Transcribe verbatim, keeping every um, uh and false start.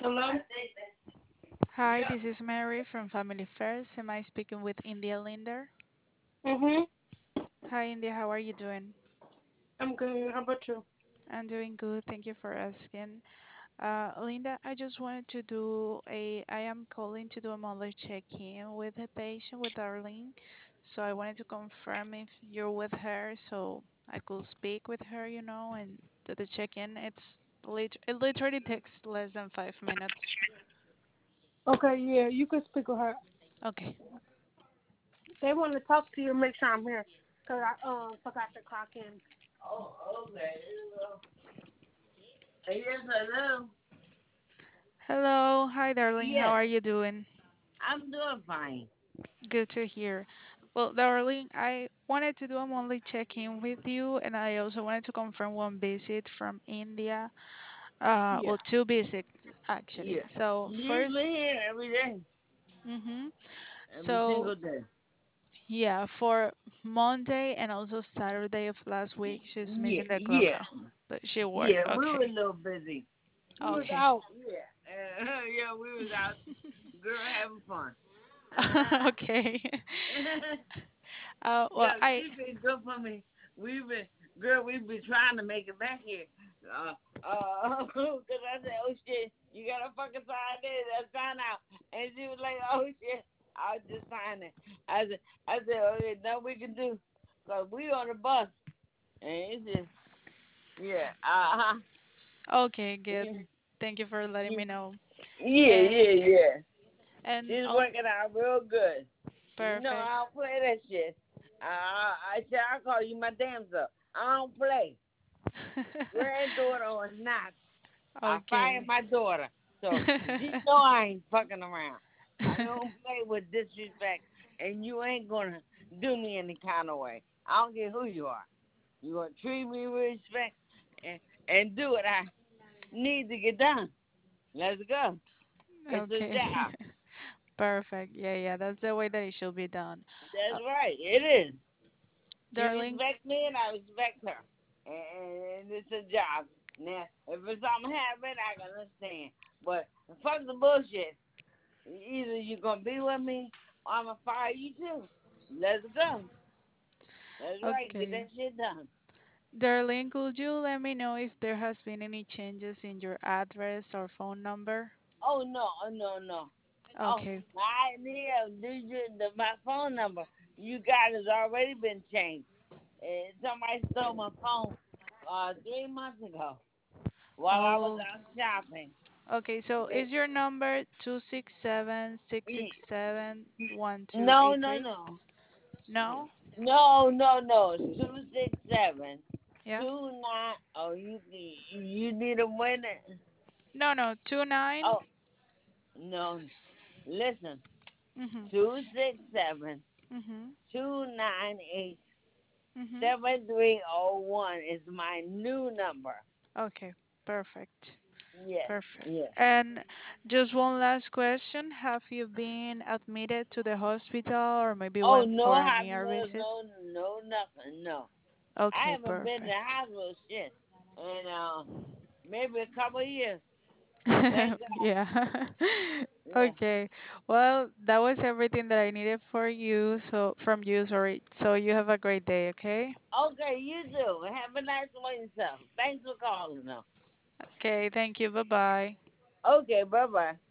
Hello? Hi, this is Mary from Family First. Am I speaking with India Linder? Mm-hmm. Hi, India. How are you doing? I'm good. How about you? I'm doing good. Thank you for asking. Uh, Linda, I just wanted to do a. I am calling to do a monthly check-in with a patient with Darlene. So I wanted to confirm if you're with her, so I could speak with her, you know, and do the check-in. It's lit. It literally takes less than five minutes. Okay, yeah, you can speak with her. Okay. They want to talk to you, make sure I'm here. Because I um forgot to clock in. Oh, okay. Yes, hello. Hello. Hi, darling. How Yes, are you doing? I'm doing fine. Good to hear. Well, darling, I wanted to do a monthly check-in with you, and I also wanted to confirm one visit from India. Uh, Yeah, well, two visits actually. yeah. So She's first, been here every day, mm-hmm. every So single day. yeah, for Monday and also Saturday of last week, she's Yeah, missing the yeah, clubhouse, but she worked. yeah. We were a Okay. little busy. We was Okay. out. Yeah, uh, yeah. We was out, girl, having fun. Uh, Okay. Uh, well, Cause I. she been good for me. We've been, girl, we've been trying to make it back here. Uh, uh, cause I said, oh shit, you gotta fucking sign this, I sign out. And she was like, oh shit, I'll just sign it. I said, I said, okay, nothing we can do. Cause we on the bus. And it's just, yeah, uh huh. Okay, good. Yeah, Thank you for letting me know. yeah, And yeah, yeah. and She's also working out real good. You know, perfect. I don't play that shit. Uh, I said, I call you my damn self. I don't play. Granddaughter or not, I fired Okay. my daughter. So she know I ain't fucking around. I don't play with disrespect, and you ain't gonna do me any kind of way. I don't care who you are. You gonna treat me with respect and, and do what I need to get done. Let's go. It's a Okay. job. Perfect. Yeah, yeah, that's the way that it should be done. That's Uh, right. It is. She darling, respects me and I respect her. And, and it's a job. Now, if it's something happen, I can understand. But fuck the bullshit. Either you're gonna be with me or I'm gonna fire you too. Let's go. That's right. Get okay. that shit done. Darling, could you let me know if there has been any changes in your address or phone number? Oh no, oh no, no. Oh, Okay. I yeah, did you the my phone number you got has already been changed. And somebody stole my phone uh three months ago while I was Oh, out shopping. okay. So They, is your number two six seven six six e- seven one two no, eight no, three? no. No? No, no, no. It's two six seven Yeah. two nine. Oh, you you need a winner. No, no. two nine. Oh no, listen. Mhm. Two six seven Mhm. two nine eight Mhm. seven three zero one is my new number. Okay. Perfect. Yes, Perfect. yes. And just one last question. Have you been admitted to the hospital or maybe Oh, went no for any E R hospital, visit? no, no nothing, no. I Okay, haven't been to perfect. hospital shit in uh maybe a couple of years. Thank God. Yeah. Yeah. Okay. Well, that was everything that I needed for you. So from you, sorry. So you have a great day, okay? Okay, you do. Have a nice one yourself. Thanks for calling, though. Okay, thank you. Bye-bye. Okay, bye bye.